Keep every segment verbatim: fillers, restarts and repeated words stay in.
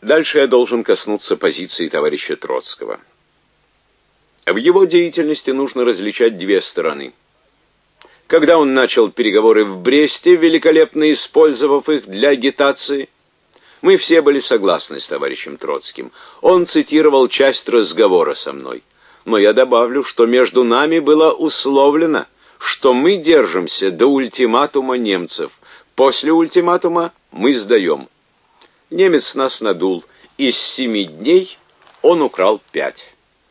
Дальше я должен коснуться позиции товарища Троцкого. В его деятельности нужно различать две стороны. Когда он начал переговоры в Бресте, великолепно использовав их для агитации, мы все были согласны с товарищем Троцким. Он цитировал часть разговора со мной. Но я добавлю, что между нами было условлено, что мы держимся до ультиматума немцев. После ультиматума мы сдаем. Немец нас надул. Из семи дней он украл пять.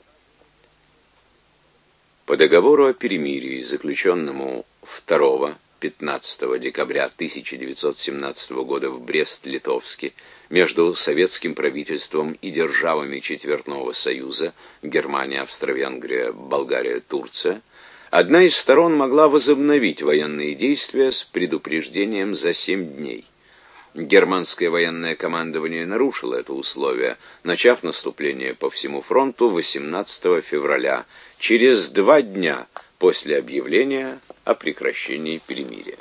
По договору о перемирии, заключенному второго-пятнадцатого декабря тысяча девятьсот семнадцатого года в Брест-Литовске между советским правительством и державами Четвертного Союза Германия, Австро-Венгрия, Болгария, Турция, одна из сторон могла возобновить военные действия с предупреждением за семь дней. Германское военное командование нарушило это условие, начав наступление по всему фронту восемнадцатого февраля, через два дня после объявления о прекращении перемирия.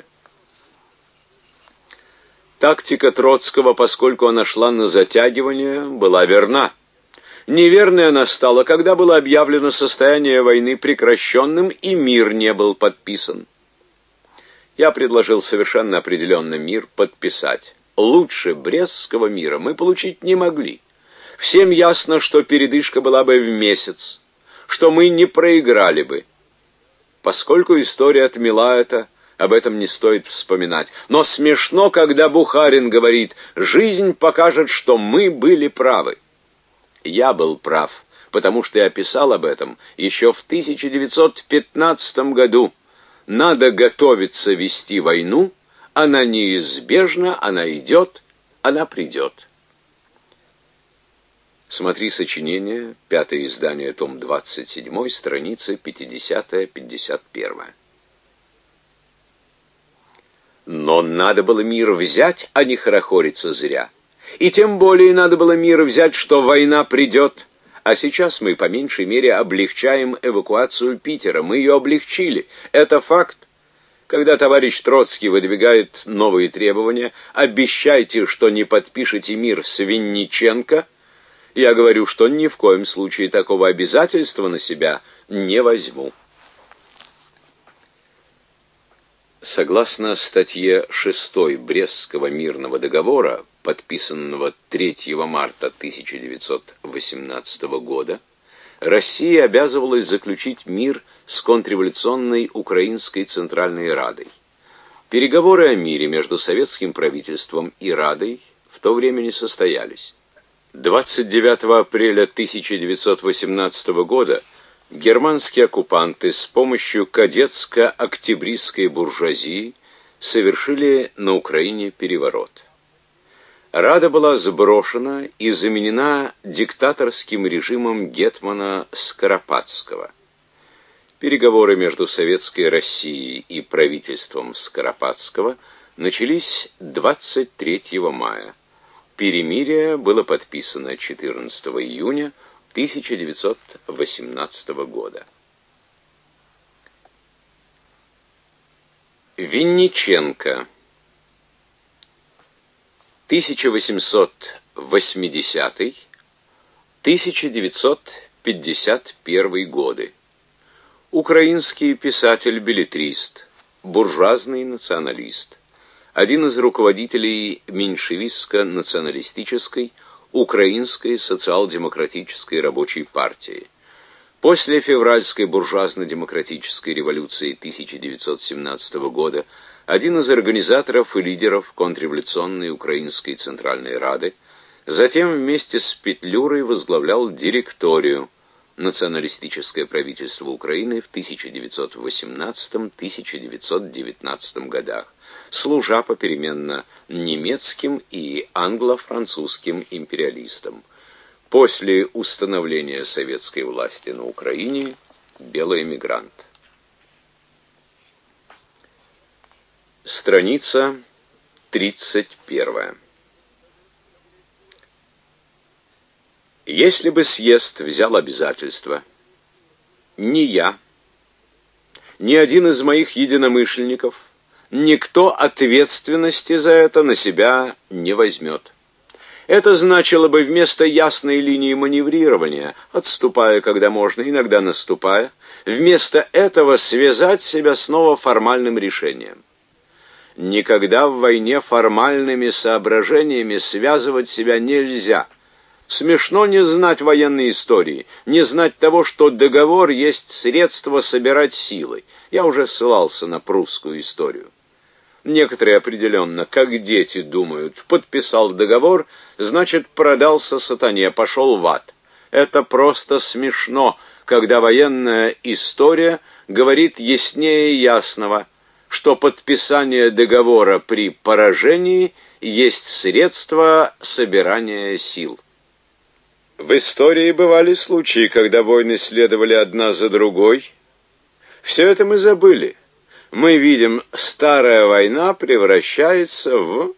Тактика Троцкого, поскольку она шла на затягивание, была верна. Неверной она стала, когда было объявлено состояние войны прекращенным и мир не был подписан. Я предложил совершенно определенно мир подписать. Лучше Брестского мира мы получить не могли. Всем ясно, что передышка была бы в месяц, что мы не проиграли бы. Поскольку история отмела это, об этом не стоит вспоминать. Но смешно, когда Бухарин говорит: «Жизнь покажет, что мы были правы». Я был прав, потому что я писал об этом еще в тысяча девятьсот пятнадцатом году. Надо готовиться вести войну, она неизбежна, она идет, она придет. Смотри сочинение, пятое издание, том двадцать семь, страницы пятидесятая-пятьдесят первая. Но надо было мир взять, а не хорохориться зря. И тем более надо было мир взять, что война придет. А сейчас мы по меньшей мере облегчаем эвакуацию Питера. Мы ее облегчили. Это факт. Когда товарищ Троцкий выдвигает новые требования, обещайте, что не подпишете мир с Винниченко, я говорю, что ни в коем случае такого обязательства на себя не возьму. Согласно статье шестой Брестского мирного договора, подписанного третьего марта тысяча девятьсот восемнадцатого года, Россия обязывалась заключить мир с контрреволюционной Украинской Центральной Радой. Переговоры о мире между советским правительством и Радой в то время не состоялись. двадцать девятого апреля тысяча девятьсот восемнадцатого года германские оккупанты с помощью кадетско-октябристской буржуазии совершили на Украине переворот. Рада была сброшена и заменена диктаторским режимом гетмана Скоропадского. Переговоры между Советской Россией и правительством Скоропадского начались двадцать третьего мая. Перемирие было подписано четырнадцатого июня тысяча девятьсот восемнадцатого года. Винниченко. тысяча восемьсот восьмидесятый — тысяча девятьсот пятьдесят первый годы. Украинский писатель-беллетрист, буржуазный националист. Один из руководителей меньшевистско-националистической Украинской социал-демократической рабочей партии. После февральской буржуазно-демократической революции тысяча девятьсот семнадцатого года один из организаторов и лидеров контрреволюционной Украинской Центральной Рады, затем вместе с Петлюрой возглавлял директорию националистическое правительство Украины в тысяча девятьсот восемнадцатом — тысяча девятьсот девятнадцатом годах, служа попеременно немецким и англо-французским империалистам. После установления советской власти на Украине белый эмигрант. Страница тридцать первая. Если бы съезд взял обязательство, ни я, ни один из моих единомышленников, никто ответственности за это на себя не возьмет. Это значило бы вместо ясной линии маневрирования, отступая, когда можно, иногда наступая, вместо этого связать себя снова формальным решением. Никогда в войне формальными соображениями связывать себя нельзя. Смешно не знать военной истории, не знать того, что договор есть средство собирать силы. Я уже ссылался на прусскую историю. Некоторые определенно, как дети, думают, подписал договор, значит, продался сатане, пошел в ад. Это просто смешно, когда военная история говорит яснее ясного, что подписание договора при поражении есть средство собирания сил. В истории бывали случаи, когда войны следовали одна за другой. Все это мы забыли. Мы видим, старая война превращается в...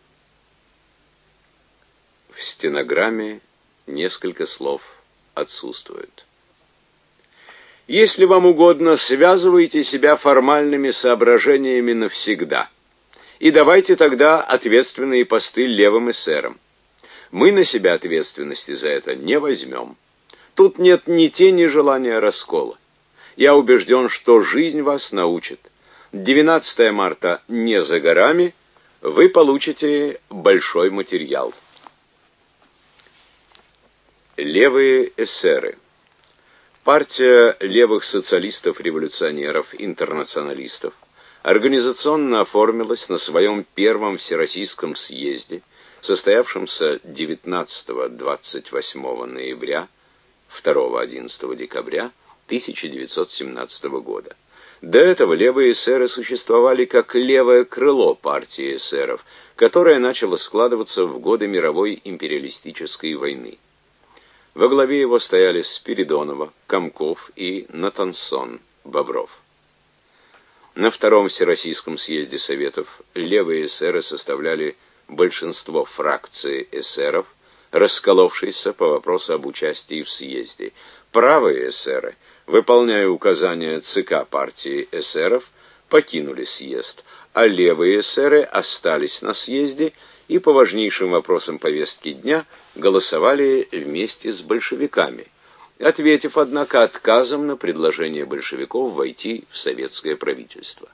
В стенограмме несколько слов отсутствуют. Если вам угодно, связывайте себя формальными соображениями навсегда. И давайте тогда ответственные посты левым эсерам. Мы на себя ответственности за это не возьмем. Тут нет ни тени желания раскола. Я убежден, что жизнь вас научит. двенадцатое марта не за горами, вы получите большой материал. Левые эсеры. Партия левых социалистов-революционеров-интернационалистов организационно оформилась на своем первом Всероссийском съезде, состоявшемся девятнадцатого-двадцать восьмого ноября, второго-одиннадцатого декабря тысяча девятьсот семнадцатого года. До этого левые эсеры существовали как левое крыло партии эсеров, которое начало складываться в годы мировой империалистической войны. Во главе его стояли Спиридонова, Комков и Натансон, Бобров. На Втором Всероссийском съезде Советов левые эсеры составляли большинство фракции эсеров, расколовшейся по вопросу об участии в съезде. Правые эсеры, выполняя указания ЦК партии эсеров, покинули съезд, а левые эсеры остались на съезде и по важнейшим вопросам повестки дня голосовали вместе с большевиками, ответив, однако, отказом на предложение большевиков войти в советское правительство.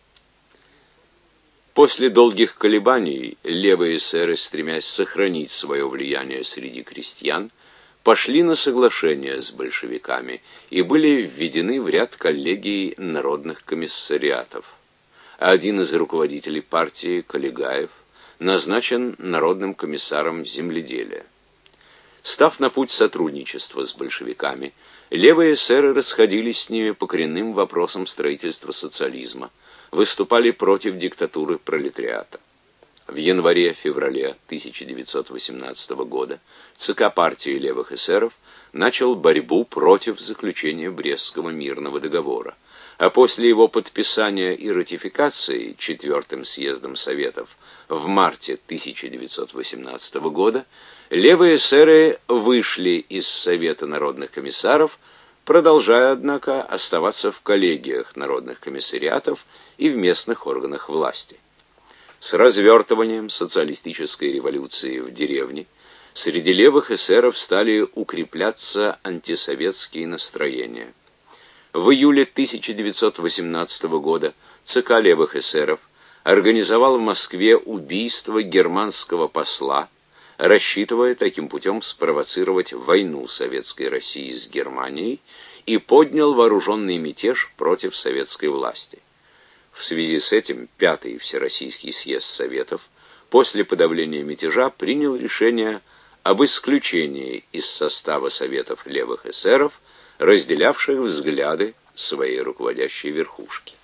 После долгих колебаний левые эсеры, стремясь сохранить свое влияние среди крестьян, пошли на соглашение с большевиками и были введены в ряд коллегий народных комиссариатов. Один из руководителей партии, Коллегаев, назначен народным комиссаром земледелия. Став на путь сотрудничества с большевиками, левые эсеры расходились с ними по коренным вопросам строительства социализма, выступали против диктатуры пролетариата. В январе-феврале тысяча девятьсот восемнадцатого года ЦК партии левых эсеров начал борьбу против заключения Брестского мирного договора, а после его подписания и ратификации Четвертым съездом Советов в марте тысяча девятьсот восемнадцатого года левые эсеры вышли из Совета народных комиссаров, продолжая, однако, оставаться в коллегиях народных комиссариатов и в местных органах власти. С развертыванием социалистической революции в деревне среди левых эсеров стали укрепляться антисоветские настроения. В июле тысяча девятьсот восемнадцатого года ЦК левых эсеров организовал в Москве убийство германского посла, рассчитывая таким путем спровоцировать войну Советской России с Германией, и поднял вооруженный мятеж против советской власти. В связи с этим Пятый Всероссийский съезд Советов после подавления мятежа принял решение об исключении из состава Советов левых эсеров, разделявших взгляды своей руководящей верхушки.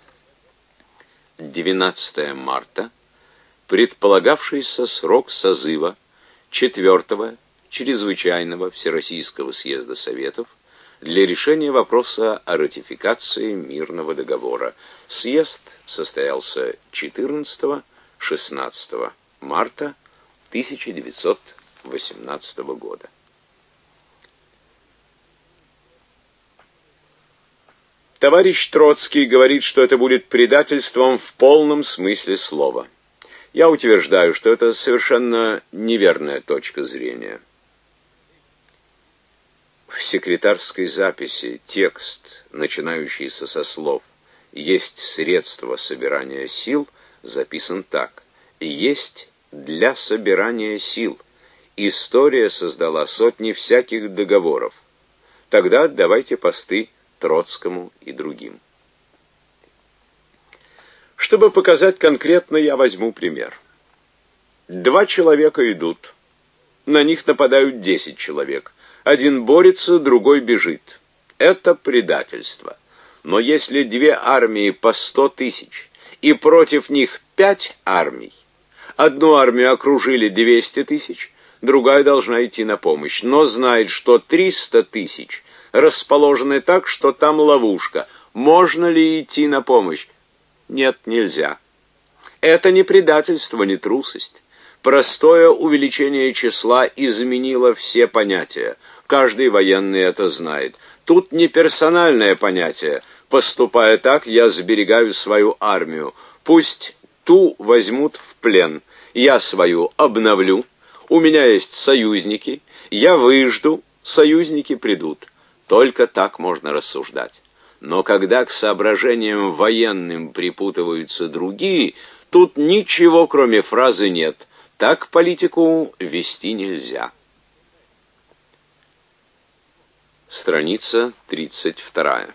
двенадцатое марта предполагавшийся срок созыва Четвертого Чрезвычайного Всероссийского съезда Советов для решения вопроса о ратификации мирного договора. Съезд состоялся четырнадцатого-шестнадцатого марта тысяча девятьсот восемнадцатого года. Товарищ Троцкий говорит, что это будет предательством в полном смысле слова. Я утверждаю, что это совершенно неверная точка зрения. В секретарской записи текст, начинающийся со слов «есть средство собирания сил», записан так: «Есть для собирания сил. История создала сотни всяких договоров. Тогда отдавайте посты Троцкому и другим». Чтобы показать конкретно, я возьму пример. Два человека идут. На них нападают десять человек. Один борется, другой бежит. Это предательство. Но если две армии по сто тысяч, и против них пять армий, одну армию окружили двести тысяч, другая должна идти на помощь, но знает, что триста тысяч расположены так, что там ловушка. Можно ли идти на помощь? Нет, нельзя. Это не предательство, не трусость. Простое увеличение числа изменило все понятия. Каждый военный это знает. Тут не персональное понятие. Поступая так, я сберегаю свою армию. Пусть ту возьмут в плен. Я свою обновлю. У меня есть союзники. Я выжду. Союзники придут. Только так можно рассуждать. Но когда к соображениям военным припутываются другие, тут ничего, кроме фразы, нет. Так политику вести нельзя. Страница тридцать вторая.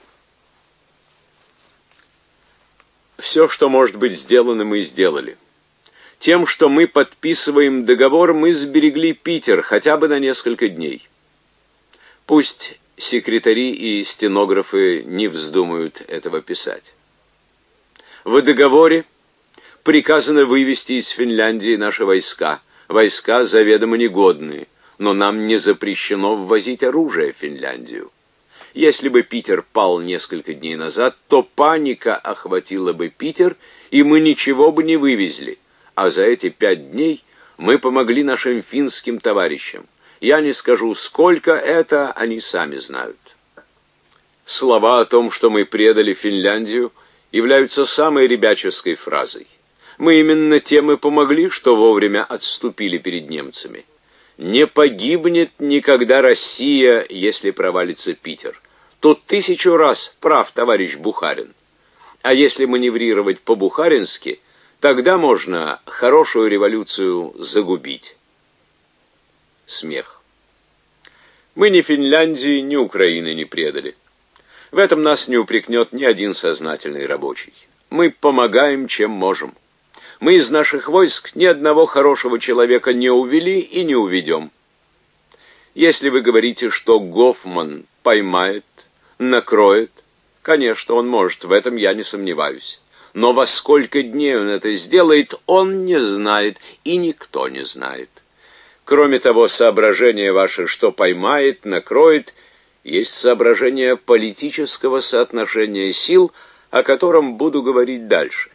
Все, что может быть сделано, мы сделали. Тем, что мы подписываем договор, мы сберегли Питер хотя бы на несколько дней. Пусть секретари и стенографы не вздумают этого писать. В договоре приказано вывести из Финляндии наши войска. Войска заведомо негодные, но нам не запрещено ввозить оружие в Финляндию. Если бы Питер пал несколько дней назад, то паника охватила бы Питер, и мы ничего бы не вывезли. А за эти пять дней мы помогли нашим финским товарищам. Я не скажу, сколько это, они сами знают. Слова о том, что мы предали Финляндию, являются самой ребяческой фразой. Мы именно тем и помогли, что вовремя отступили перед немцами. Не погибнет никогда Россия, если провалится Питер. Тут тысячу раз прав товарищ Бухарин. А если маневрировать по-бухарински, тогда можно хорошую революцию загубить. Смех. Мы ни Финляндии, ни Украины не предали. В этом нас не упрекнет ни один сознательный рабочий. Мы помогаем, чем можем. Мы из наших войск ни одного хорошего человека не увели и не уведем. Если вы говорите, что Гофман поймает, накроет, конечно, он может, в этом я не сомневаюсь. Но во сколько дней он это сделает, он не знает, и никто не знает. Кроме того, соображение ваше, что поймает, накроет, есть соображение политического соотношения сил, о котором буду говорить дальше.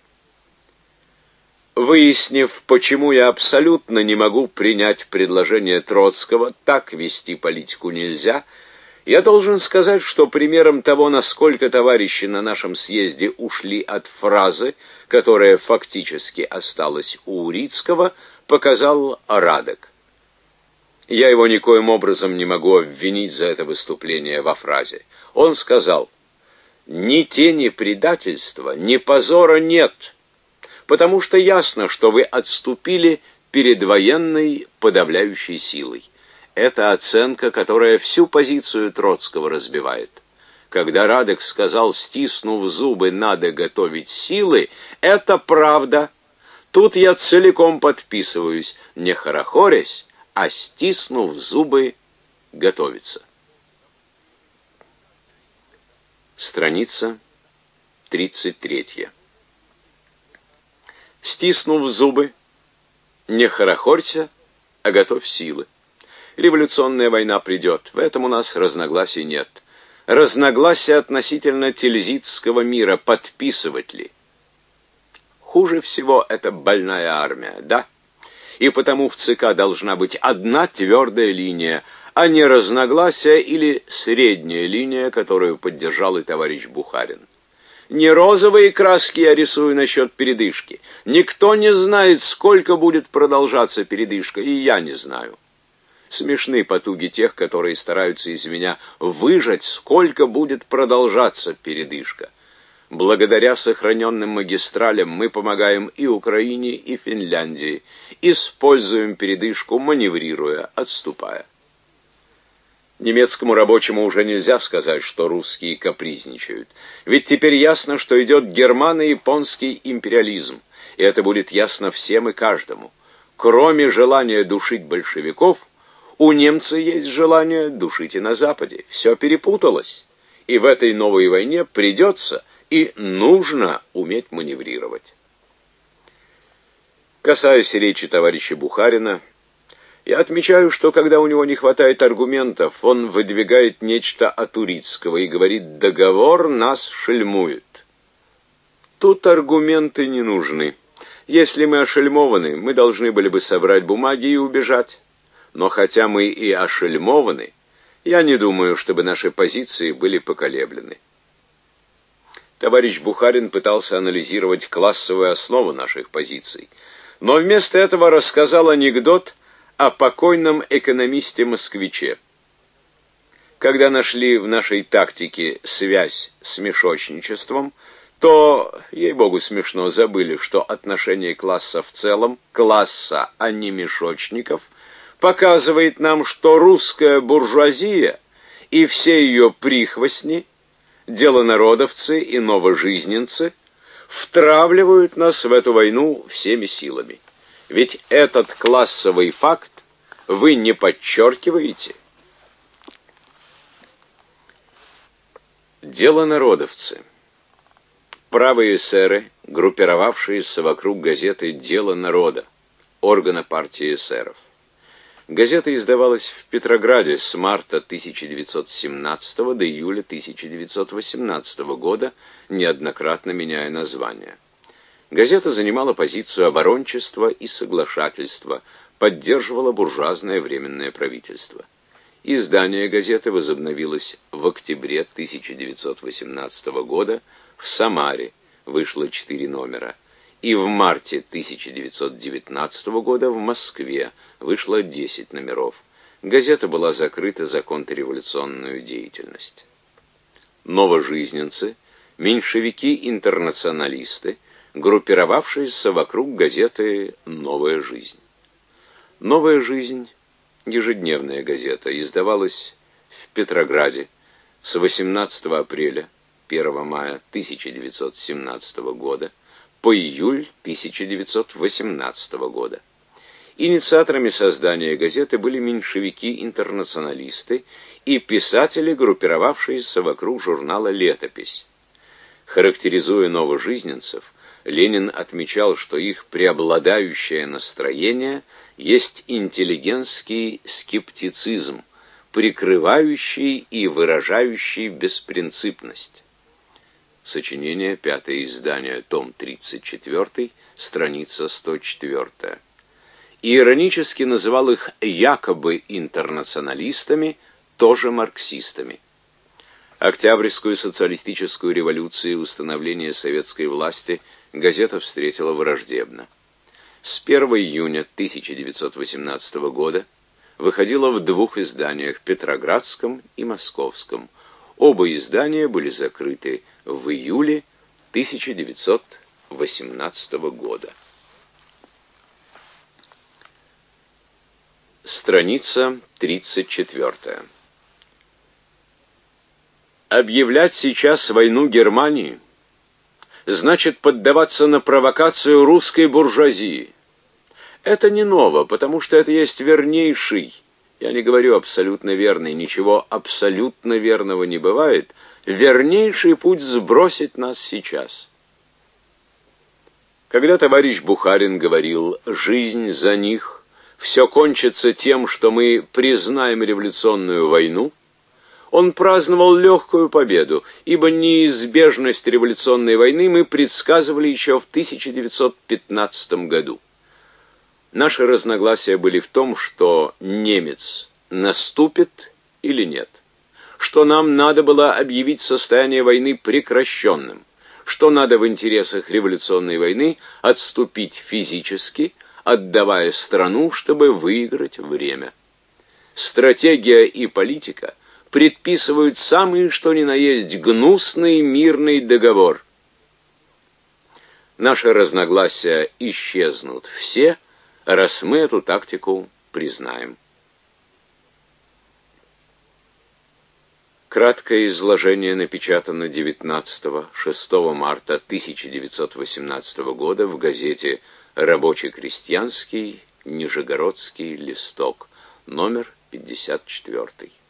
Выяснив, почему я абсолютно не могу принять предложение Троцкого, так вести политику нельзя, я должен сказать, что примером того, насколько товарищи на нашем съезде ушли от фразы, которая фактически осталась у Урицкого, показал Радек. Я его никоим образом не могу обвинить за это выступление во фразе. Он сказал: «Ни тени предательства, ни позора нет, потому что ясно, что вы отступили перед военной подавляющей силой». Это оценка, которая всю позицию Троцкого разбивает. Когда Радек сказал, стиснув зубы, надо готовить силы, это правда. Тут я целиком подписываюсь, не хорохорясь, а стиснув зубы, готовиться. Страница тридцать третья. Стиснув зубы, не хорохорься, а готовь силы. Революционная война придет, в этом у нас разногласий нет. Разногласия относительно Тильзитского мира, подписывать ли. Хуже всего это больная армия, да? И потому в ЦК должна быть одна твердая линия, а не разногласия или средняя линия, которую поддержал и товарищ Бухарин. Не розовые краски я рисую насчет передышки. Никто не знает, сколько будет продолжаться передышка, и я не знаю. Смешны потуги тех, которые стараются из меня выжать, сколько будет продолжаться передышка. Благодаря сохраненным магистралям мы помогаем и Украине, и Финляндии. Используем передышку, маневрируя, отступая. Немецкому рабочему уже нельзя сказать, что русские капризничают. Ведь теперь ясно, что идет германо-японский империализм. И это будет ясно всем и каждому. Кроме желания душить большевиков, у немца есть желание душить и на Западе. Все перепуталось. И в этой новой войне придется и нужно уметь маневрировать. Касаясь речи товарища Бухарина, я отмечаю, что когда у него не хватает аргументов, он выдвигает нечто от Урицкого и говорит: «Договор нас шельмует». Тут аргументы не нужны. Если мы ошельмованы, мы должны были бы собрать бумаги и убежать. Но хотя мы и ошельмованы, я не думаю, чтобы наши позиции были поколеблены. Товарищ Бухарин пытался анализировать классовую основу наших позиций, но вместо этого рассказал анекдот о покойном экономисте-москвиче. Когда нашли в нашей тактике связь с мешочничеством, то, ей-богу, смешно, забыли, что отношение класса в целом, класса, а не мешочников, показывает нам, что русская буржуазия и все ее прихвостни, делонародовцы и новожизненцы, втравливают нас в эту войну всеми силами. Ведь этот классовый факт вы не подчеркиваете. Делонародовцы. Правые эсеры, группировавшиеся вокруг газеты «Дело народа», органа партии эсеров. Газета издавалась в Петрограде с марта тысяча девятьсот семнадцатого до июля тысяча девятьсот восемнадцатого года, неоднократно меняя название. Газета занимала позицию оборончества и соглашательства, поддерживала буржуазное временное правительство. Издание газеты возобновилось в октябре тысяча девятьсот восемнадцатого года в Самаре, вышло четыре номера, и в марте тысяча девятьсот девятнадцатого года в Москве вышло десять номеров. Газета была закрыта за контрреволюционную деятельность. Новожизненцы, меньшевики-интернационалисты, группировавшиеся вокруг газеты «Новая жизнь». «Новая жизнь» — ежедневная газета, издавалась в Петрограде с восемнадцатого апреля первого мая тысяча девятьсот семнадцатого года по июль тысяча девятьсот восемнадцатого года. Инициаторами создания газеты были меньшевики-интернационалисты и писатели, группировавшиеся вокруг журнала «Летопись». Характеризуя новожизненцев, Ленин отмечал, что их преобладающее настроение есть интеллигентский скептицизм, прикрывающий и выражающий беспринципность. Сочинение, пятое издание, том тридцать четыре, страница сто четыре. И иронически называл их якобы интернационалистами, тоже марксистами. Октябрьскую социалистическую революцию и установление советской власти газета встретила враждебно. С первого июня тысяча девятьсот восемнадцатого года выходила в двух изданиях, петроградском и московском. Оба издания были закрыты в июле тысяча девятьсот восемнадцатого года. Страница тридцать четыре. Объявлять сейчас войну Германии значит поддаваться на провокацию русской буржуазии. Это не ново, потому что это есть вернейший, я не говорю абсолютно верный, ничего абсолютно верного не бывает, вернейший путь сбросить нас сейчас. Когда товарищ Бухарин говорил «жизнь за них», все кончится тем, что мы признаем революционную войну, он праздновал легкую победу, ибо неизбежность революционной войны мы предсказывали еще в тысяча девятьсот пятнадцатом году. Наши разногласия были в том, что немец наступит или нет, что нам надо было объявить состояние войны прекращенным, что надо в интересах революционной войны отступить физически, отдавая страну, чтобы выиграть время. Стратегия и политика предписывают самый что ни на есть гнусный мирный договор. Наши разногласия исчезнут все, раз мы эту тактику признаем. Краткое изложение напечатано девятнадцатого-шестого марта тысяча девятьсот восемнадцатого года в газете «Рабоче-крестьянский Нижегородский листок», номер пятьдесят четыре.